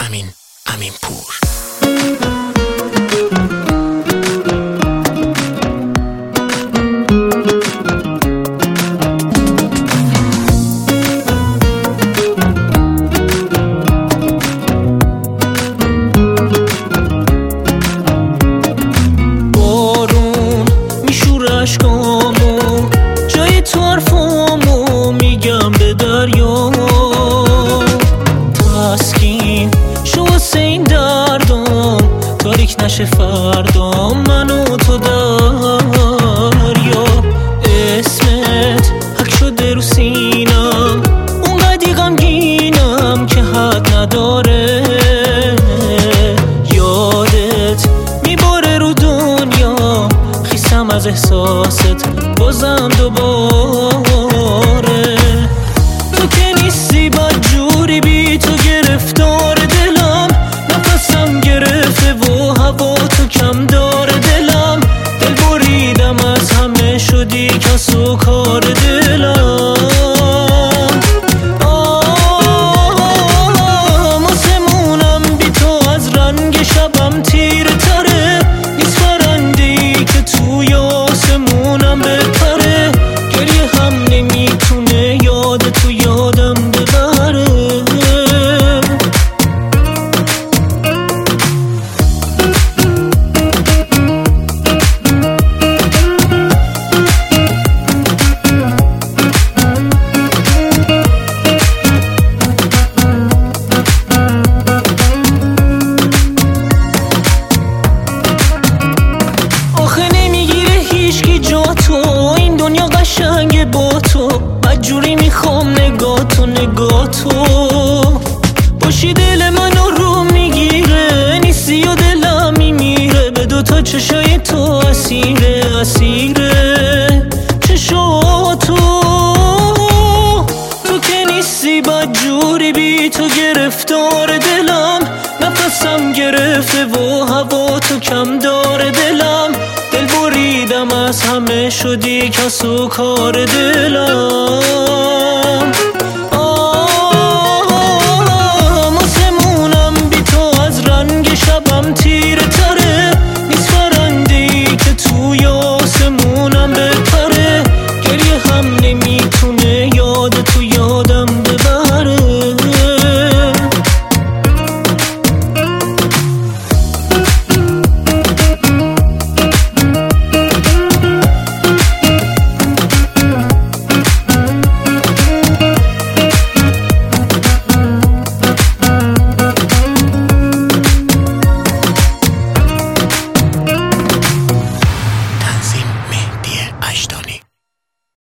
امین پور. بارون میشور اشکامو، جای تو حرفامو میگم به دریا. تسکین شو واسه این دردام، تاریک نشه فردام من و تو دریا. اسمت حک شده رو سینم، اونقدی غمگینم که حد نداره. یادت میباره رو دنیا، خیسم از احساست بازم دوباره. تو که نیستی بدجوری، بی تو گرفتار دلم، نفسم گرفته و هوا تو کم داره دلم. دل بریدم از همه شدی کس و کار دلم. آسمونم بی تو از رنگ شبم تیره تره، نیست پرنده‌ای که توی آسمونم بپره. گریه هم نمیتونه یاد تو یادم ببره. آخه نمیگیره هیچکی جا تو، این دنیا قشنگه با تو. بدجوری میخوام نگاه تو باشی، دل منو رو میگیره. نیستی و دلم میمیره، به دوتا چشای تو اسیره چشاتو. تو که نیستی بدجوری، بی تو گرفتار دلم، نفسم گرفته و هوا تو کم داره دلم. دل بریدم از همه شدی کس و کار دلم.